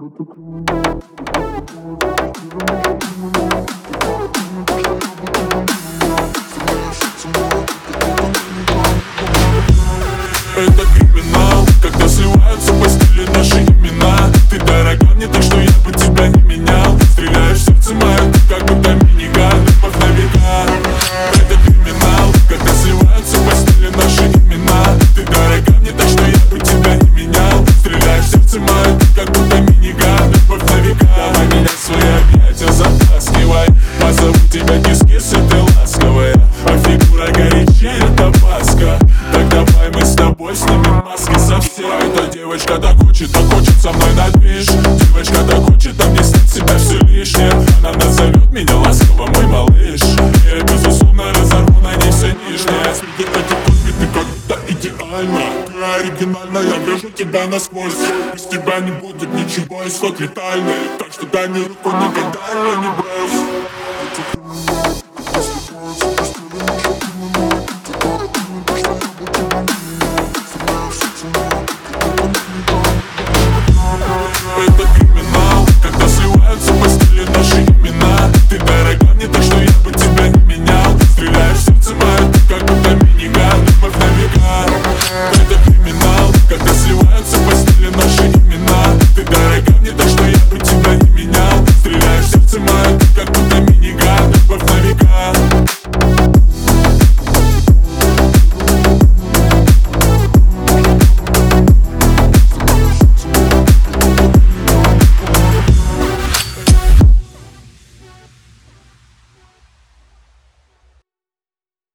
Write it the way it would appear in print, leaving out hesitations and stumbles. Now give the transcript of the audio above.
Это криминал, когда сливаются в постели наши имена. Ты дорога мне так, что я бы тебя не менял. Стреляешь в сердце мое, как будто миниган, любовь на века. Это криминал, когда сливаются в постели наши имена. Ты дорога мне так, что я бы тебя не менял. Стреляешь в сердце мое, как будто миниган, любовь на века. Давай меня в свои объятия затаскивай. Позову тебя кис-кис, и ты ласковая, а фигура горячее табаско. Так давай мы с тобой снимем маски совсем. Эта девочка так хочет со мной на движ. Девочка так хочет, а мне снит себя все лишнее. Она назовет меня ласково, мой малыш. Я безусловно разорву на ней все нижнее. Среди этих копий ты как будто идеальна. Ты оригинальна, я вижу тебя насквозь. Без тебя не будет ничего, исход летальный. Так что дай мне руку, никогда не брось. Это криминал, когда сливаются в постели наши имена. Ты дорога мне так,